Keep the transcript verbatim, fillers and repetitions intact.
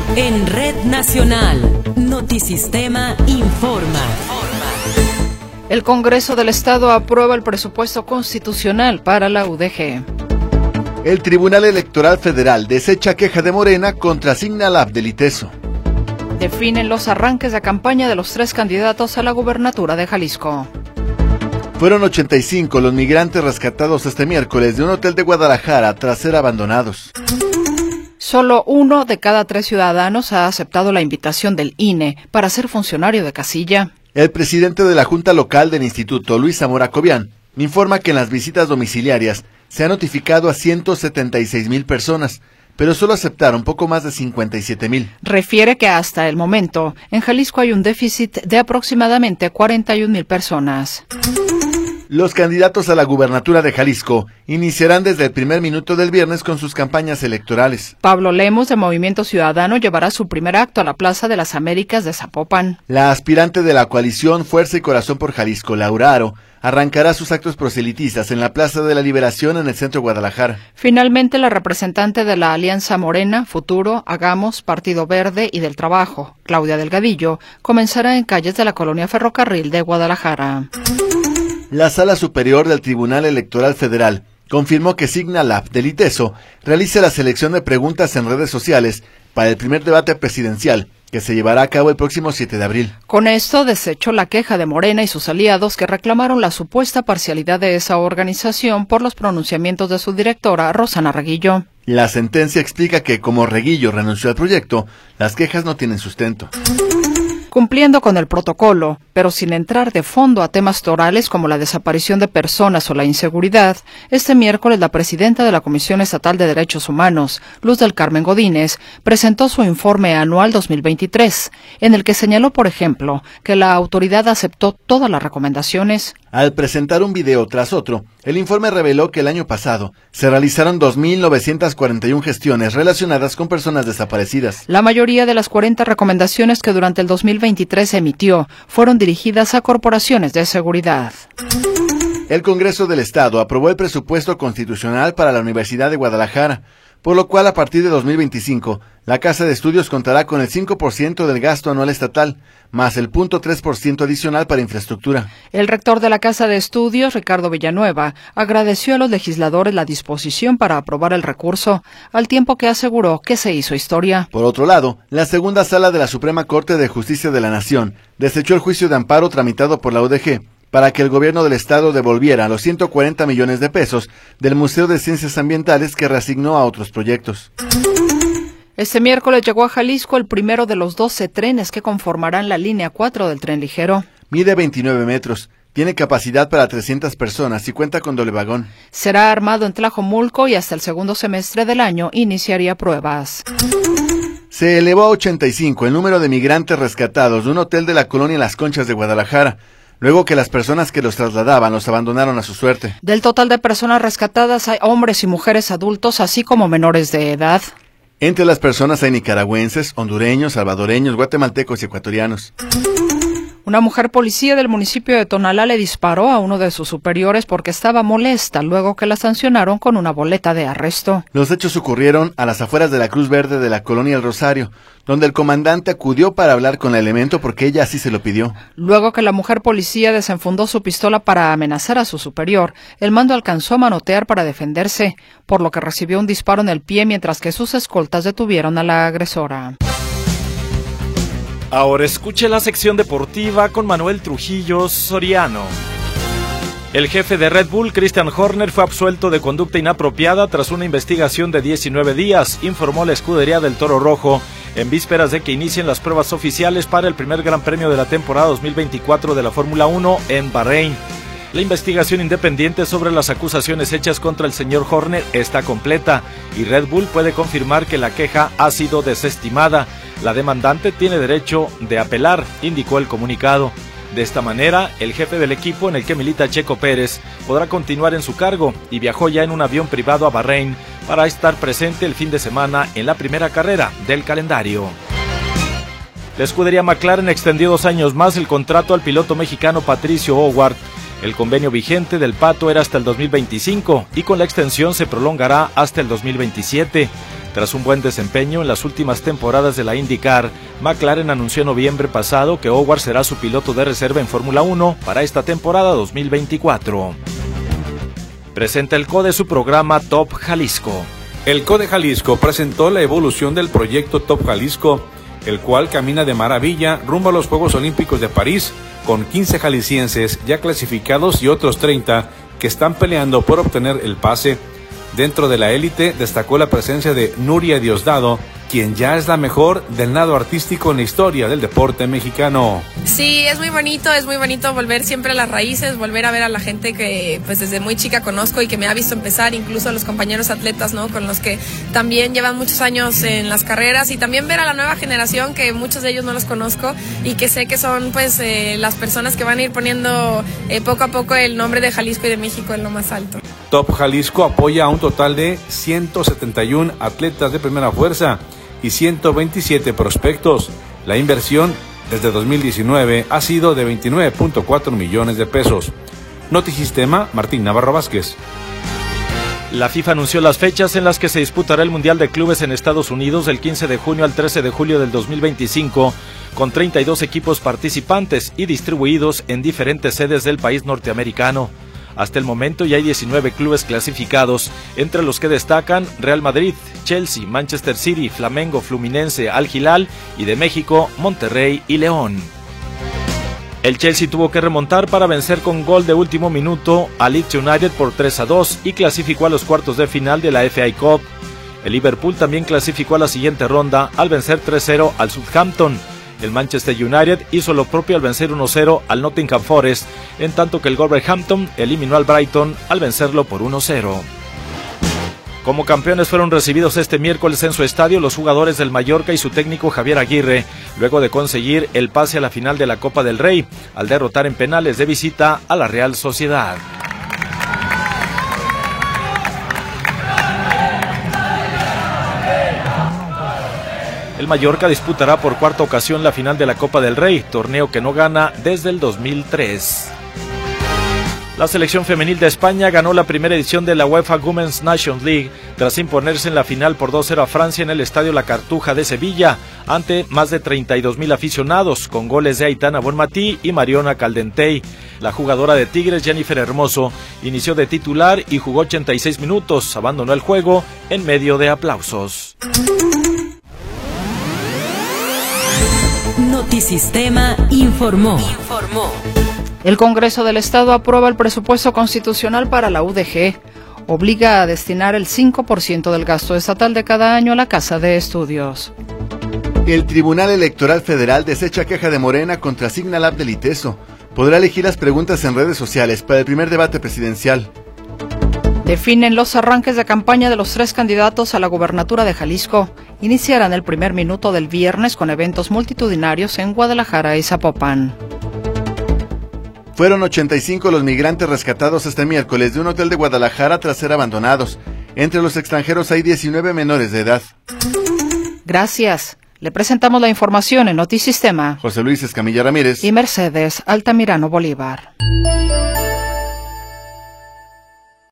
En Red Nacional, Notisistema informa. El Congreso del Estado aprueba el presupuesto constitucional para la U D G. El Tribunal Electoral Federal desecha queja de Morena contra Signalab del ITESO. Definen los arranques de campaña de los tres candidatos a la gubernatura de Jalisco. Fueron ochenta y cinco los migrantes rescatados este miércoles de un hotel de Guadalajara tras ser abandonados. Solo uno de cada tres ciudadanos ha aceptado la invitación del I N E para ser funcionario de casilla. El presidente de la Junta Local del Instituto, Luis Zamora Cobian, informa que en las visitas domiciliarias se ha notificado a ciento setenta y seis mil personas, pero solo aceptaron poco más de cincuenta y siete mil. Refiere que hasta el momento, en Jalisco hay un déficit de aproximadamente cuarenta y un mil personas. Los candidatos a la gubernatura de Jalisco iniciarán desde el primer minuto del viernes con sus campañas electorales. Pablo Lemos, de Movimiento Ciudadano, llevará su primer acto a la Plaza de las Américas de Zapopan. La aspirante de la coalición Fuerza y Corazón por Jalisco, Laura Aro, arrancará sus actos proselitistas en la Plaza de la Liberación en el centro de Guadalajara. Finalmente, la representante de la Alianza Morena, Futuro, Hagamos, Partido Verde y del Trabajo, Claudia Delgadillo, comenzará en calles de la colonia Ferrocarril de Guadalajara. La Sala Superior del Tribunal Electoral Federal confirmó que Signalab del ITESO realice la selección de preguntas en redes sociales para el primer debate presidencial, que se llevará a cabo el próximo siete de abril. Con esto desechó la queja de Morena y sus aliados que reclamaron la supuesta parcialidad de esa organización por los pronunciamientos de su directora, Rosana Reguillo. La sentencia explica que, como Reguillo renunció al proyecto, las quejas no tienen sustento. Cumpliendo con el protocolo, pero sin entrar de fondo a temas torales como la desaparición de personas o la inseguridad, este miércoles la presidenta de la Comisión Estatal de Derechos Humanos, Luz del Carmen Godínez, presentó su informe anual dos mil veintitrés, en el que señaló, por ejemplo, que la autoridad aceptó todas las recomendaciones. Al presentar un video tras otro, el informe reveló que el año pasado se realizaron dos mil novecientas cuarenta y una gestiones relacionadas con personas desaparecidas. La mayoría de las cuarenta recomendaciones que durante el dos mil veintitrés emitió fueron dirigidas a corporaciones de seguridad. El Congreso del Estado aprobó el presupuesto constitucional para la Universidad de Guadalajara, por lo cual a partir de dos mil veinticinco, la Casa de Estudios contará con el cinco por ciento del gasto anual estatal, más el cero punto tres por ciento adicional para infraestructura. El rector de la Casa de Estudios, Ricardo Villanueva, agradeció a los legisladores la disposición para aprobar el recurso, al tiempo que aseguró que se hizo historia. Por otro lado, la segunda sala de la Suprema Corte de Justicia de la Nación desechó el juicio de amparo tramitado por la U D G para que el gobierno del estado devolviera los ciento cuarenta millones de pesos del Museo de Ciencias Ambientales que reasignó a otros proyectos. Este miércoles llegó a Jalisco el primero de los doce trenes que conformarán la línea cuatro del tren ligero. Mide veintinueve metros, tiene capacidad para trescientas personas y cuenta con doble vagón. Será armado en Tlajomulco y hasta el segundo semestre del año iniciaría pruebas. Se elevó a ochenta y cinco el número de migrantes rescatados de un hotel de la colonia Las Conchas de Guadalajara, luego que las personas que los trasladaban los abandonaron a su suerte. Del total de personas rescatadas hay hombres y mujeres adultos, así como menores de edad. Entre las personas hay nicaragüenses, hondureños, salvadoreños, guatemaltecos y ecuatorianos. Una mujer policía del municipio de Tonalá le disparó a uno de sus superiores porque estaba molesta, luego que la sancionaron con una boleta de arresto. Los hechos ocurrieron a las afueras de la Cruz Verde de la colonia El Rosario, donde el comandante acudió para hablar con el elemento porque ella así se lo pidió. Luego que la mujer policía desenfundó su pistola para amenazar a su superior, el mando alcanzó a manotear para defenderse, por lo que recibió un disparo en el pie mientras que sus escoltas detuvieron a la agresora. Ahora escuche la sección deportiva con Manuel Trujillo Soriano. El jefe de Red Bull, Christian Horner, fue absuelto de conducta inapropiada tras una investigación de diecinueve días, informó la escudería del Toro Rojo, en vísperas de que inicien las pruebas oficiales para el primer Gran Premio de la temporada dos mil veinticuatro de la Fórmula uno en Bahrein. La investigación independiente sobre las acusaciones hechas contra el señor Horner está completa y Red Bull puede confirmar que la queja ha sido desestimada. La demandante tiene derecho de apelar, indicó el comunicado. De esta manera, el jefe del equipo en el que milita Checo Pérez podrá continuar en su cargo y viajó ya en un avión privado a Bahrein para estar presente el fin de semana en la primera carrera del calendario. La escudería McLaren extendió dos años más el contrato al piloto mexicano Patricio Howard. El convenio vigente del Pato era hasta el dos mil veinticinco y con la extensión se prolongará hasta el dos mil veintisiete. Tras un buen desempeño en las últimas temporadas de la IndyCar, McLaren anunció en noviembre pasado que Howard será su piloto de reserva en Fórmula uno para esta temporada dos mil veinticuatro. Presenta el C O D E su programa Top Jalisco. El C O D E Jalisco presentó la evolución del proyecto Top Jalisco, el cual camina de maravilla rumbo a los Juegos Olímpicos de París, con quince jaliscienses ya clasificados y otros treinta que están peleando por obtener el pase. Dentro de la élite destacó la presencia de Nuria Diosdado, quien ya es la mejor del nado artístico en la historia del deporte mexicano. Sí, es muy bonito, es muy bonito volver siempre a las raíces, volver a ver a la gente que pues desde muy chica conozco y que me ha visto empezar, incluso a los compañeros atletas, ¿no? Con los que también llevan muchos años en las carreras, y también ver a la nueva generación, que muchos de ellos no los conozco y que sé que son pues eh, las personas que van a ir poniendo eh, poco a poco el nombre de Jalisco y de México en lo más alto. Top Jalisco apoya a un total de ciento setenta y uno atletas de primera fuerza y ciento veintisiete prospectos. La inversión desde dos mil diecinueve ha sido de veintinueve punto cuatro millones de pesos. Notisistema, Martín Navarro Vázquez. La FIFA anunció las fechas en las que se disputará el Mundial de Clubes en Estados Unidos del quince de junio al trece de julio del dos mil veinticinco, con treinta y dos equipos participantes y distribuidos en diferentes sedes del país norteamericano. Hasta el momento ya hay diecinueve clubes clasificados, entre los que destacan Real Madrid, Chelsea, Manchester City, Flamengo, Fluminense, Al Hilal y de México, Monterrey y León. El Chelsea tuvo que remontar para vencer con gol de último minuto a Leeds United por tres a dos y clasificó a los cuartos de final de la F A Cup. El Liverpool también clasificó a la siguiente ronda al vencer tres cero al Southampton. El Manchester United hizo lo propio al vencer uno cero al Nottingham Forest, en tanto que el Wolverhampton eliminó al Brighton al vencerlo por uno cero. Como campeones fueron recibidos este miércoles en su estadio los jugadores del Mallorca y su técnico Javier Aguirre, luego de conseguir el pase a la final de la Copa del Rey, al derrotar en penales de visita a la Real Sociedad. El Mallorca disputará por cuarta ocasión la final de la Copa del Rey, torneo que no gana desde el dos mil tres. La selección femenil de España ganó la primera edición de la UEFA Women's Nations League tras imponerse en la final por dos cero a Francia en el Estadio La Cartuja de Sevilla, ante más de treinta y dos mil aficionados, con goles de Aitana Bonmatí y Mariona Caldentey. La jugadora de Tigres, Jennifer Hermoso, inició de titular y jugó ochenta y seis minutos, abandonó el juego en medio de aplausos. Notisistema informó. Informó. El Congreso del Estado aprueba el presupuesto constitucional para la U D G. Obliga a destinar el cinco por ciento del gasto estatal de cada año a la Casa de Estudios. El Tribunal Electoral Federal desecha queja de Morena contra Signalab del ITESO. Podrá elegir las preguntas en redes sociales para el primer debate presidencial. Definen los arranques de campaña de los tres candidatos a la gubernatura de Jalisco. Iniciarán el primer minuto del viernes con eventos multitudinarios en Guadalajara y Zapopan. Fueron ochenta y cinco los migrantes rescatados este miércoles de un hotel de Guadalajara tras ser abandonados. Entre los extranjeros hay diecinueve menores de edad. Gracias. Le presentamos la información en Notisistema. José Luis Escamilla Ramírez y Mercedes Altamirano Bolívar.